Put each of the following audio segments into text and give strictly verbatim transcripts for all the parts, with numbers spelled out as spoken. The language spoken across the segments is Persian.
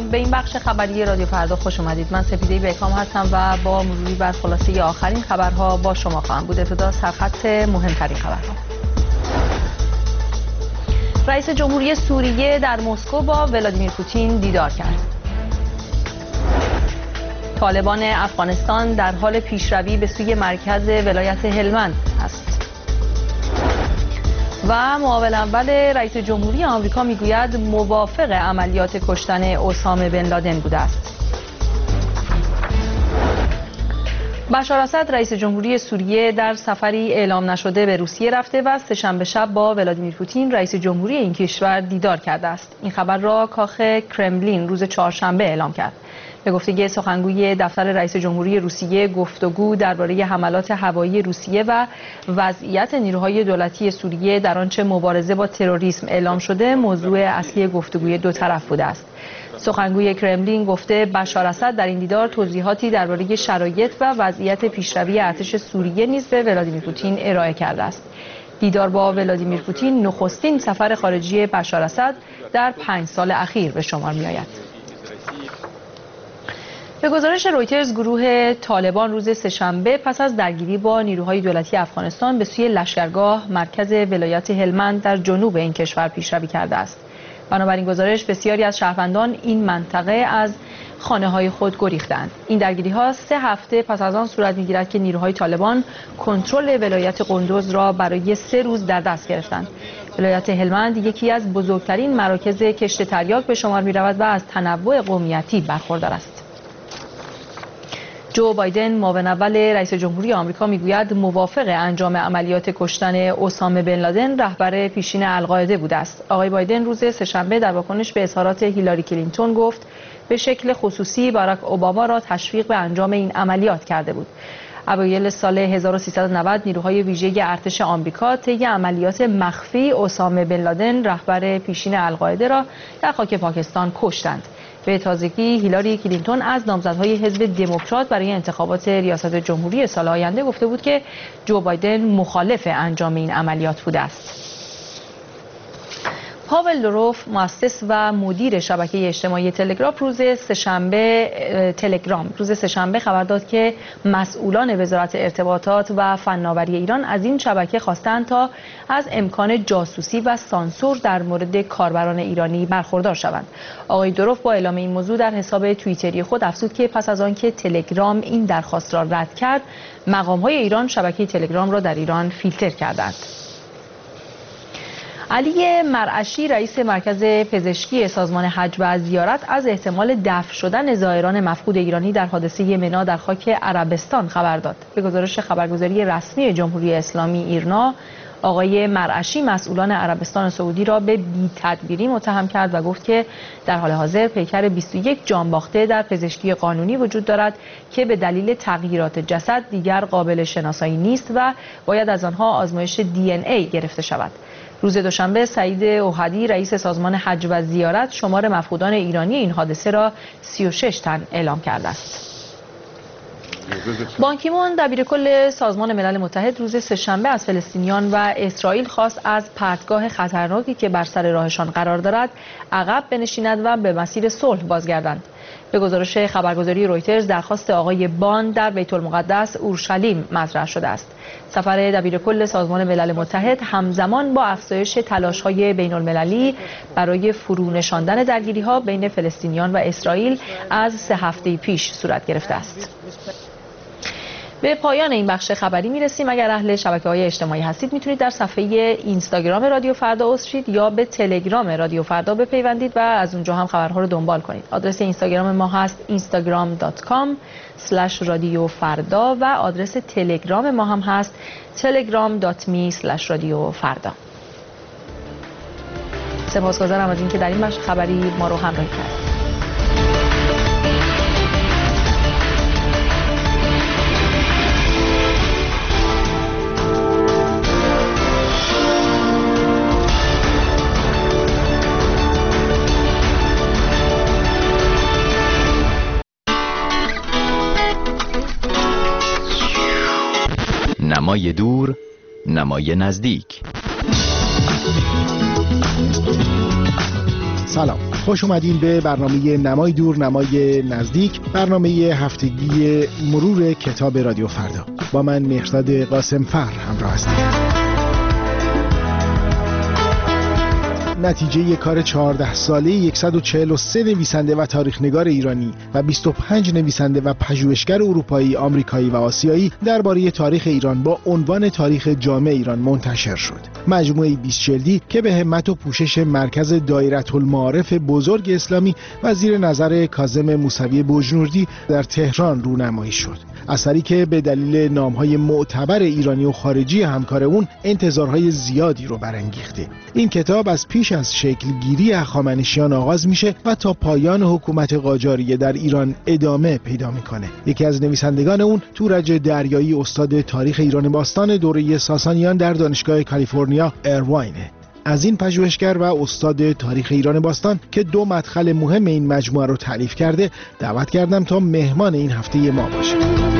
سلام، به این بخش خبری رادیو فردا خوش اومدید. من سپیده بهکام هستم و با مروری بر خلاصه آخرین خبرها با شما خواهم بود. ابتدا سرخط مهمترین خبرها. رئیس جمهوری سوریه در مسکو با ولادیمیر پوتین دیدار کرد. طالبان افغانستان در حال پیشروی به سوی مرکز ولایت هلمند است. و معاون اول رئیس جمهوری آمریکا میگوید موافق عملیات کشتن اسامه بن لادن بوده است. بشار اسد رئیس جمهوری سوریه در سفری اعلام نشده به روسیه رفته و سه‌شنبه شب با ولادیمیر پوتین رئیس جمهوری این کشور دیدار کرده است. این خبر را کاخ کرملین روز چهارشنبه اعلام کرد. به گفته سخنگوی دفتر رئیس جمهوری روسیه، گفتگو درباره حملات هوایی روسیه و وضعیت نیروهای دولتی سوریه در آنچه مبارزه با تروریسم اعلام شده موضوع اصلی گفتگوی دو طرف بوده است. سخنگوی کرملین گفته بشار اسد در این دیدار توضیحاتی درباره شرایط و وضعیت پیشروی ارتش سوریه نیز به ولادیمیر پوتین ارائه کرده است. دیدار با ولادیمیر پوتین نخستین سفر خارجی بشار اسد در پنج سال اخیر به شمار می‌آید. به گزارش رویترز، گروه طالبان روز سه‌شنبه پس از درگیری با نیروهای دولتی افغانستان به سوی لشکرگاه مرکز ولایت هلمند در جنوب این کشور پیشروی کرده است. بنابراین گزارش بسیاری از شهروندان این منطقه از خانه‌های خود گریختند. این درگیری‌ها سه هفته پس از آن صورت می‌گیرد که نیروهای طالبان کنترل ولایت قندوز را برای سه روز در دست گرفتند. ولایت هلمند یکی از بزرگترین مراکز کشت تریاک به شمار می‌رود و از تنوع قومیتی برخوردار است. جو بایدن معاون اول رئیس جمهوری آمریکا میگوید موافق انجام عملیات کشتن اسامه بن لادن رهبر پیشین القاعده بوده است. آقای بایدن روز سه‌شنبه در واکنش به اظهارات هیلاری کلینتون گفت به شکل خصوصی باراک اوباما را تشویق به انجام این عملیات کرده بود. اوایل سال هزار و سیصد و نود نیروهای ویژه ارتش آمریکا طی عملیات مخفی اسامه بن لادن رهبر پیشین القاعده را در خاک پاکستان کشتند. به تازگی هیلاری کلینتون از نامزدهای حزب دموکرات برای انتخابات ریاست جمهوری سال آینده گفته بود که جو بایدن مخالف انجام این عملیات بوده است. پاول دوروف، مؤسس و مدیر شبکه اجتماعی تلگرام، روز سه‌شنبه تلگرام روز سه‌شنبه خبر داد که مسئولان وزارت ارتباطات و فناوری ایران از این شبکه خواستند تا از امکان جاسوسی و سانسور در مورد کاربران ایرانی برخوردار شوند. آقای دوروف با اعلام این موضوع در حساب توییتری خود افزود که پس از آنکه تلگرام این درخواست را رد کرد، مقام‌های ایران شبکه تلگرام را در ایران فیلتر کردند. علی مرعشی، رئیس مرکز پزشکی سازمان حج و زیارت، از احتمال دفن شدن زائران مفقود ایرانی در حادثه منا در خاک عربستان خبر داد. به گزارش خبرگزاری رسمی جمهوری اسلامی ایرنا، آقای مرعشی مسئولان عربستان سعودی را به بی‌تدبیری متهم کرد و گفت که در حال حاضر پیکر بیست و یک جانباخته در پزشکی قانونی وجود دارد که به دلیل تغییرات جسد دیگر قابل شناسایی نیست و باید از آنها آزمایش دی ان ای گرفته شود. روز دوشنبه سعید اوحدی، رئیس سازمان حج و زیارت، شمار مفقودان ایرانی این حادثه را سی و شش تن اعلام کرده است. بان کی مون، دبیر کل سازمان ملل متحد، روز سه‌شنبه از فلسطینیان و اسرائیل خواست از پرتگاه خطرناکی که بر سر راهشان قرار دارد عقب بنشینند و به مسیر صلح بازگردند. به گزارش خبرگزاری رویترز، درخواست آقای بان در بیت المقدس اورشلیم مطرح شده است. سفر دبیر کل سازمان ملل متحد همزمان با افزایش تلاش‌های بین‌المللی برای فرو نشاندن درگیری‌ها بین فلسطینیان و اسرائیل از سه هفته پیش صورت گرفته است. به پایان این بخش خبری میرسیم. اگر اهل شبکه‌های اجتماعی هستید میتونید در صفحه اینستاگرام رادیو فردا عضو شید یا به تلگرام رادیو فردا بپیوندید و از اونجا هم خبرها رو دنبال کنید. آدرس اینستاگرام ما هست اینستاگرام دات کام اسلش رادیو فردا و آدرس تلگرام ما هم هست تلگرام دات می اسلش رادیو فردا. سپاسگزارم از اینکه در این بخش خبری ما رو همراهی کردید. نمای دور، نمای نزدیک. سلام، خوش اومدین به برنامه نمای دور نمای نزدیک، برنامه هفتگی مرور کتاب رادیو فردا. با من مهرداد قاسم فر همراه هستید. نتیجه کار چهارده ساله صد و چهل و سه نویسنده و تاریخ‌نگار ایرانی و بیست و پنج نویسنده و پژوهشگر اروپایی، آمریکایی و آسیایی درباره تاریخ ایران با عنوان تاریخ جامع ایران منتشر شد. مجموعه بیست جلدی که به همت و پوشش مرکز دایرةالمعارف بزرگ اسلامی و زیر نظر کاظم موسوی بجنوردی در تهران رونمایی شد. اثری که به دلیل نام‌های معتبر ایرانی و خارجی همکار اون انتظارهای زیادی رو برانگیخته. این کتاب از پیش از شکلگیری هخامنشیان آغاز میشه و تا پایان حکومت قاجاریه در ایران ادامه پیدا میکنه. یکی از نویسندگان اون تورج دریایی، استاد تاریخ ایران باستان دوره ساسانیان در دانشگاه کالیفرنیا ایرواینه. از این پژوهشگر و استاد تاریخ ایران باستان که دو مدخل مهم این مجموعه رو تألیف کرده دعوت کردم تا مهمان این هفته ما باشه.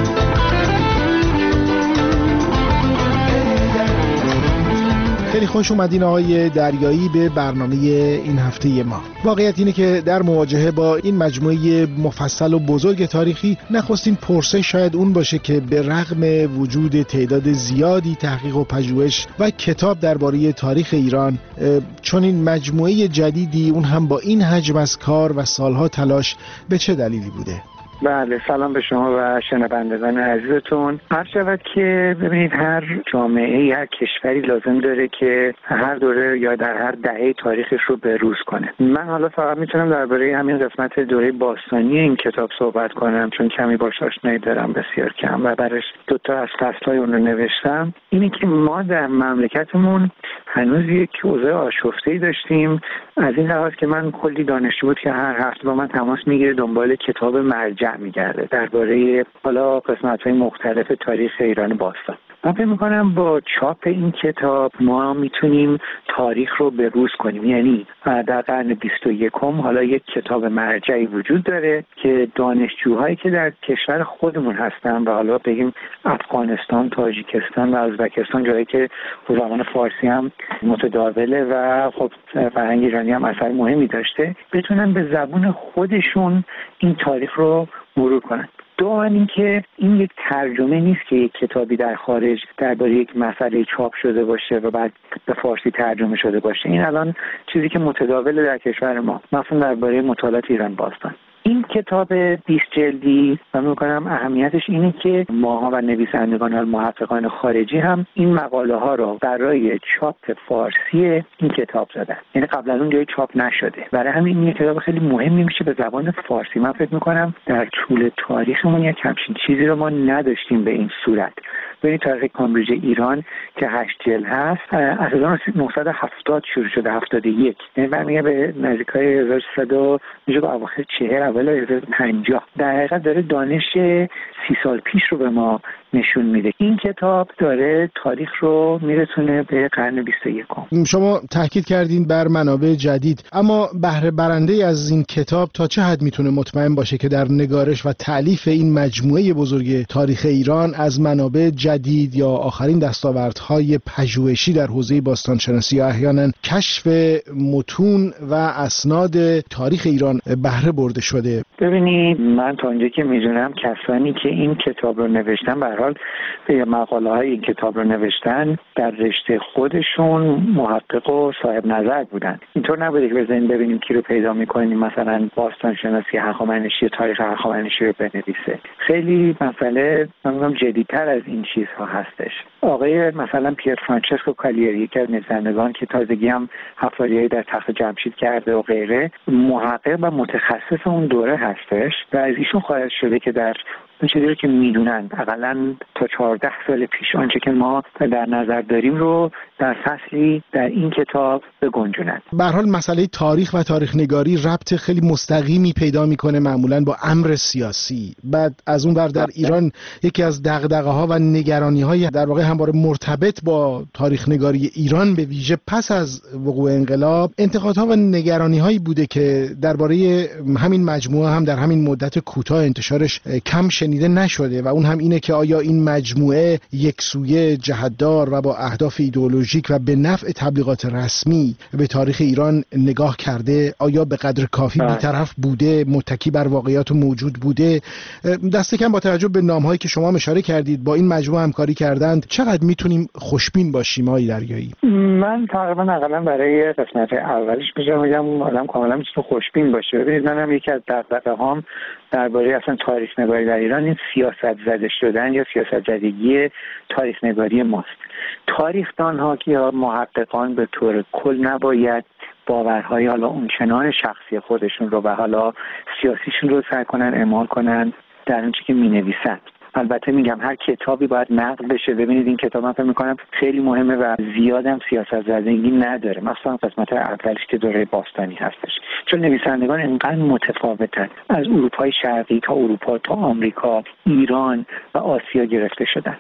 خیلی خوش اومدین آقای دریایی به برنامه این هفته ما. واقعیت اینه که در مواجهه با این مجموعه مفصل و بزرگ تاریخی نخستین پرسش شاید اون باشه که به رغم وجود تعداد زیادی تحقیق و پژوهش و کتاب درباره تاریخ ایران، چون این مجموعه جدیدی اون هم با این حجم از کار و سالها تلاش به چه دلیلی بوده؟ بله، سلام به شما و شنوندگان عزیزتون. عرض شود که ببینید هر جامعه، هر کشوری لازم داره که هر دوره یا در هر دهه تاریخش رو بروز کنه. من حالا فقط میتونم درباره همین قسمت دوره باستانی این کتاب صحبت کنم چون کمی باهاش آشنایی دارم، بسیار کم، و برش دو تا از فصل‌های اون رو نوشتم. اینه که ما در مملکتمون هنوز یک اوضاع آشفته‌ای داشتیم، از این لحاظ که من کلی دانشجو بود که هر هفته با من تماس میگیره دنبال کتاب مرجع میگرده درباره حالا قسمت‌های مختلف تاریخ ایران باستان. من فکر می‌کنم با چاپ این کتاب ما میتونیم تاریخ رو بروز کنیم. یعنی در قرن بیست و یکم حالا یک کتاب مرجعی وجود داره که دانشجوهایی که در کشور خودمون هستن و حالا بگیم افغانستان، تاجیکستان و ازبکستان، جایی که زبان فارسی هم متداوله و خب فرهنگ ایرانی هم اثر مهمی داشته، بتونن به زبان خودشون این تاریخ رو مرور کنن. دوم این که این یک ترجمه نیست که یک کتابی در خارج درباره یک مسئله چاپ شده باشه و بعد به فارسی ترجمه شده باشه. این الان چیزی که متداوله در کشور ما، مثلا درباره مطالعات ایران باستان. این کتاب بیست جلدی من می‌گم اهمیتش اینه که ماها و نویسندگان و محققان خارجی هم این مقاله ها رو برای چاپ فارسی این کتاب زدن. یعنی قبلا اون جای چاپ نشده. برای همین این کتاب خیلی مهمی میشه به زبان فارسی. من فکر می‌کنم در طول تاریخمون یک همچین چیزی رو ما نداشتیم به این صورت. ببینید تاریخ کامبریج ایران که هشت جلد هست از هزار و نهصد و هفتاد شروع شده، هفتاد و یک، یعنی برمیگه به نزدیکای هزار و سیصد و اواخر چهل اول هزار و پنجاه. در حقیقت داره دانش سی سال پیش رو به ما نشون میده. این کتاب داره تاریخ رو میرسونه به قرن بیست و یکم. شما تاکید کردین بر منابع جدید، اما بهره برنده از این کتاب تا چه حد میتونه مطمئن باشه که در نگارش و تألیف این مجموعه بزرگ تاریخ ایران از منابع جدید یا آخرین دستاوردهای پژوهشی در حوزه باستانشناسی یا احیانا کشف متون و اسناد تاریخ ایران بهره برده شده؟ ببینید من تا اونجایی که میدونم کسانی که این کتاب رو نوشتن، به هر حال به مقاله های این کتاب رو نوشتن، در رشته خودشون محقق و صاحب نظر بودن. اینطور نبوده که بزنین ببینیم کی رو پیدا میکنیم مثلا باستان شناسی هخامنشی، تاریخ هخامنشی رو بنویسه. خیلی مسئله من جدی‌تر از این چیزها هستش. آقای مثلا پیر فرانچسکو کالیری که از نویسندگان که تازگی هم حفاریایی در تخت جمشید کرده و غیره، محقق و متخصص اون دوره هستش و از ایشون خواهد شده که در اون چیزی رو که میدونن حداقل تا چهارده سال پیش آنچه که ما در نظر داریم رو در فصلی در این کتاب بگنجونن. به هر حال مسئله تاریخ و تاریخ نگاری ربط خیلی مستقیمی پیدا میکنه معمولا با امر سیاسی. بعد از اون ور در ایران یکی از دغدغه‌ها و نگرانی‌های در واقع همواره مرتبط با تاریخ نگاری ایران به ویژه پس از وقوع انقلاب انتقادها و نگرانی‌هایی بوده که درباره همین مجموعه هم در همین مدت کوتاه انتشارش کم شنیده شنیده نشده و اون هم اینه که آیا این مجموعه یکسویه، جهت‌دار و با اهداف ایدئولوژیک و به نفع تبلیغات رسمی به تاریخ ایران نگاه کرده؟ آیا به قدر کافی بی‌طرف بوده، متکی بر واقعیات موجود بوده؟ دست کم با توجه به نام‌هایی که شما اشاره کردید با این مجموعه همکاری کردند، چقدر میتونیم خوشبین باشیم آقای دریایی؟ من تقریبا حداقل برای قسمت اولش میگم میگم آدم کاملا میتونه خوشبین باشه. ببینید منم یکی از دغدغه‌هام درباره اصلا تاریخ نگاری در ایران این سیاست زده شدن یا سیاست زدگی تاریخ نگاری ماست. تاریخ‌دان‌ها که یا محققان به طور کل نباید باورهای حالا اونچنان شخصی خودشون رو و حالا سیاسیشون رو سعی کنن اعمال کنن در اون چیزی که می‌نویسن. البته میگم هر کتابی باید نقد بشه. ببینید این کتاب من فکر می‌کنم خیلی مهمه و زیادم سیاست زدگی نداره، مثلا قسمت اولش که دوره باستانی هستش، چون نویسندگان اینقدر متفاوتن، از اروپای شرقی تا اروپا تا آمریکا، ایران و آسیا گرفته شدن.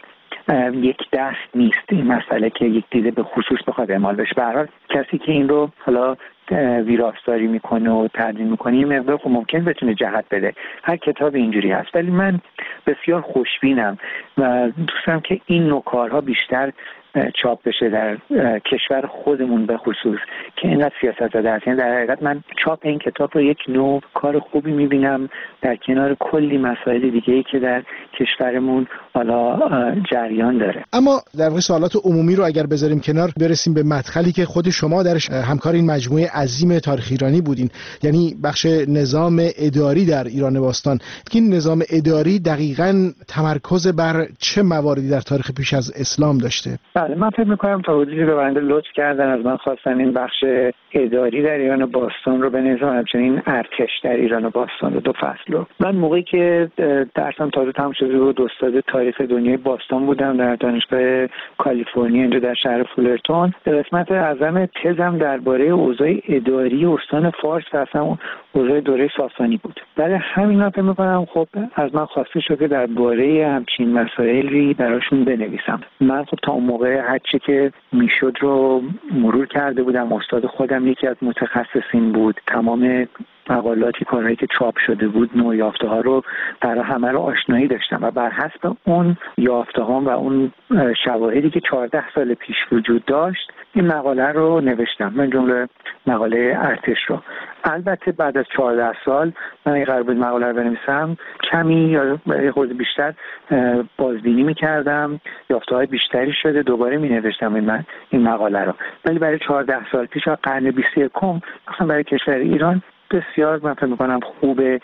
یک دست نیست این مسئله که یک دیده به خصوص بخواد اعمال بشه. به هر حال کسی که این رو حالا ویراستاری میکنه و تدوین میکنه یه مقدار خب ممکن بتونه جهت بده. هر کتاب اینجوری هست، ولی من بسیار خوشبینم و دوستم که این نوع کارها بیشتر چاپ بشه در کشور خودمون به خصوص که اینقدر سیاست زده است. یعنی در حقیقت من چاپ این کتاب رو یک نوع کار خوبی میبینم در کنار کلی مسائل دیگه‌ای که در کشورمون حالا جریان داره. اما در واقع سوالات عمومی رو اگر بذاریم کنار، برسیم به مدخلی که خود شما درش همکار این مجموعه عظیم تاریخ ایرانی بودین، یعنی بخش نظام اداری در ایران باستان. این نظام اداری دقیقاً تمرکز بر چه مواردی در تاریخ پیش از اسلام داشته؟ بله، من فکر می‌کنم تا حدودی به بنده لطف کردن از من خواستن این بخش اداری در ایران باستان رو به نظام همچنین ارتش در ایران باستان رو دو فصل رو. من موقعی که درسم تازه تموم شده بود استاد تاریخ دنیای باستان بودم در دانشگاه کالیفرنیا اینجا در شهر فولرتون. قسمت اعظم تزم درباره اوضاع اداری استان فارس و اصلا اوضاع دوره ساسانی بود. برای همین من فکر می‌کنم خب از من خواسته شده که درباره همچین مسائلی براشون بنویسم. من خب تا اون موقع هر چی که میشد رو مرور کرده بودم. استاد خودم یکی از متخصصین بود. تمام مقالاتی کارهایی که چاپ شده بود، نوع یافته ها رو برای همه رو آشنایی داشتم و بر حسب اون یافته ها و اون شواهدی که چهارده سال پیش وجود داشت این مقاله رو نوشتم، من جمله مقاله ارتش رو. البته بعد از چهارده سال من این قرار بود مقاله رو بنویسم کمی یا یه خورده بیشتر بازبینی می‌کردم، یافته‌های بیشتری شده، دوباره می‌نوشتم این من این مقاله رو. ولی برای چهارده سال پیش قرن بیست و یکم مثلا برای کشور ایران بسیار من فکر می‌کنم خوبه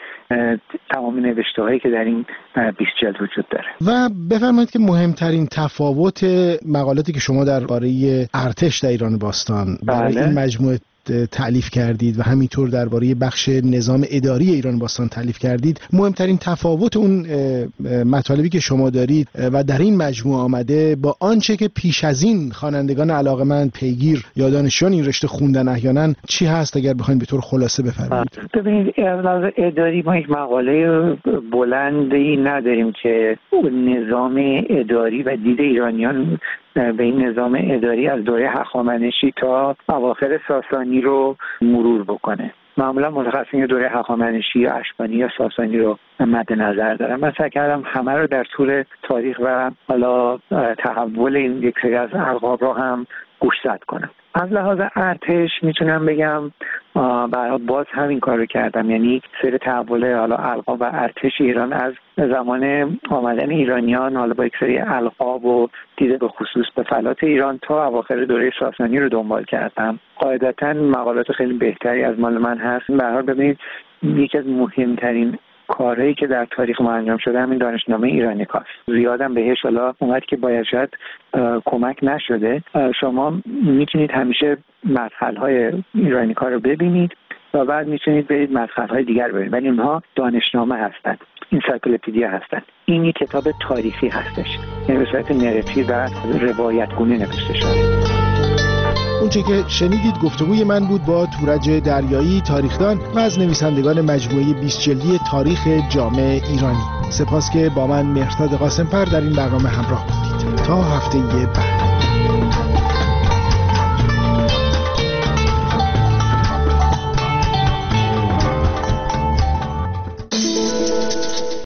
تمام نوشته‌هایی که در این بیست جلد وجود داره. و بفرمایید که مهمترین تفاوت مقالاتی که شما درباره ارتش در ایران باستان برای این مجموعه تألیف کردید و همینطور درباره بخش نظام اداری ایران باستان تألیف کردید، مهمترین تفاوت اون مطالبی که شما دارید و در این مجموعه آمده با آنچه که پیش از این خوانندگان علاقه‌مند پیگیر یا دانشجویان این رشته خوندن احیانا چی هست اگر بخواید به طور خلاصه بفرمایید؟ ببینید از اداری ما یک مقاله بلندی نداریم که نظام اداری و دید ایرانیان به این نظام اداری از دوره هخامنشی تا اواخر ساسانی رو مرور بکنه. معمولا متخصصین دوره هخامنشی یا اشکانی یا ساسانی رو مد نظر دارم. من سعی کردم همه رو در طول تاریخ و حالا تحول این یک سری از القاب رو هم گوشزد کنم. از لحاظ ارتش میتونم بگم برای باز همین کار رو کردم، یعنی سیر تحول حالا القاب و ارتش ایران از زمان آمدن ایرانیان حالا با یک سری القاب و دیده به خصوص به فلات ایران تا اواخر دوره ساسانی رو دنبال کردم. قاعدتاً مقالات خیلی بهتری از مال من هست. به هر حال ببینید یکی از مهمترین کارهایی که در تاریخ ما انجام شده همین دانشنامه ایرانیکاست. زیادم بهش حالا اونقدر که باید شاید کمک نشده. شما میتونید همیشه مدخل‌های ایرانیکا رو ببینید و بعد میتونید برید مدخل‌های دیگر ببینید، ولی اونها دانشنامه هستند، انسایکلوپدیا هستند. این یک کتاب تاریخی هستش، یعنی به صورت نراتیو و روایتگونه نوشته شده. اونچه که شنیدید گفتگوی من بود با تورج دریایی، تاریخدان و از نویسندگان مجموعه بیست جلدی تاریخ جامع ایرانی. سپاس که با من مهرداد قاسم‌پر در این برنامه همراه بودید. تا هفته بعد.